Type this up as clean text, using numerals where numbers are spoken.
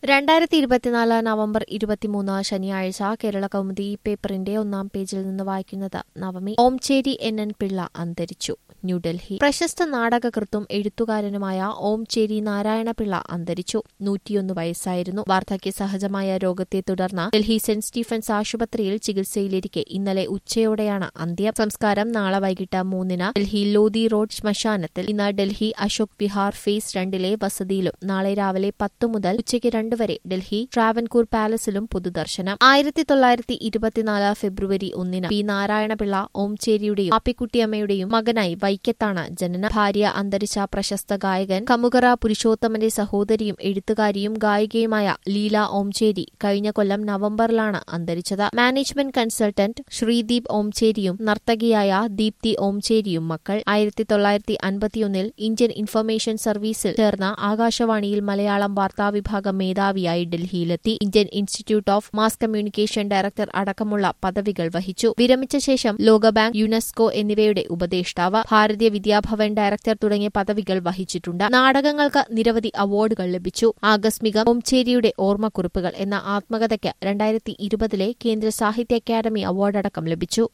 2024 November 23 ശനിയാഴ്ച കേരള കൗമുദി പേപ്പറിന്റെ ഒന്നാം പേജിൽ നിന്ന് വായിക്കുന്നത് നവമി. ഓംചേരി NN പിള്ള അന്തരിച്ചു. ന്യൂഡൽഹി. പ്രശസ്ത നാടകകൃത്തും എഴുത്തുകാരനുമായ ഓംചേരി നാരായണപിള്ള അന്തരിച്ചു. 101 വയസ്സായിരുന്നു. വാർദ്ധക്യ സഹജമായ രോഗത്തെ തുടർന്ന് ഡൽഹി സെന്റ് സ്റ്റീഫൻസ് ആശുപത്രിയിൽ ചികിത്സയിലിരിക്കെ ഇന്നലെ ഉച്ചയോടെയാണ് അന്ത്യം. സംസ്കാരം നാളെ വൈകിട്ട് 3-ന് ഡൽഹി ലോധി റോഡ് ശ്മശാനത്തിൽ. ഇന്ന് ഡൽഹി അശോക് വിഹാർ ഫേസ് 2-ലെ വസതിയിലും നാളെ രാവിലെ 10 മുതൽ ഉച്ചയ്ക്ക് 2 വരെ ഡൽഹി ട്രാവൻകൂർ പാലസിലും പൊതുദർശനം. 1924 ഫെബ്രുവരി 1-ന് പി നാരായണപിള്ള ഓംചേരിയുടെയും പാപ്പിക്കുട്ടിയമ്മയുടെയും മകനായി വൈക്കത്താണ് ജനനം. ഭാര്യ അന്തരിച്ച പ്രശസ്ത ഗായകൻ കമുകറ പുരുഷോത്തമന്റെ സഹോദരിയും എഴുത്തുകാരിയും ഗായികയുമായ ലീല ഓംചേരി കഴിഞ്ഞ കൊല്ലം നവംബറിലാണ് അന്തരിച്ചത്. മാനേജ്മെന്റ് കൺസൾട്ടന്റ് ശ്രീദീപ് ഓംചേരിയും നർത്തകിയായ ദീപ്തി ഓംചേരിയും മക്കൾ. 1951-ൽ ഇന്ത്യൻ ഇൻഫർമേഷൻ സർവീസിൽ ചേർന്ന ആകാശവാണിയിൽ മലയാളം വാർത്താവിഭാഗം മേധാവിയായി ഡൽഹിയിലെത്തി. Indian institute of mass communication director അടക്കമുള്ള പദവികൾ വഹിച്ചു. വിരമിച്ച ശേഷം ലോകബാങ്ക്, യുനെസ്കോ എന്നിവയുടെ ഉപദേഷ്ടാവ്, ഭാരതീയ വിദ്യാഭവൻ ഡയറക്ടർ തുടങ്ങിയ പദവികൾ വഹിച്ചിട്ടുണ്ട്. നാടകങ്ങൾക്ക് നിരവധി അവാർഡുകൾ ലഭിച്ചു. ആകസ്മികം ഓംചേരിയുടെ ഓർമ്മക്കുറിപ്പുകൾ എന്ന ആത്മകഥയ്ക്ക് 2020-ലെ കേന്ദ്ര സാഹിത്യ അക്കാദമി അവാർഡടക്കം ലഭിച്ചു.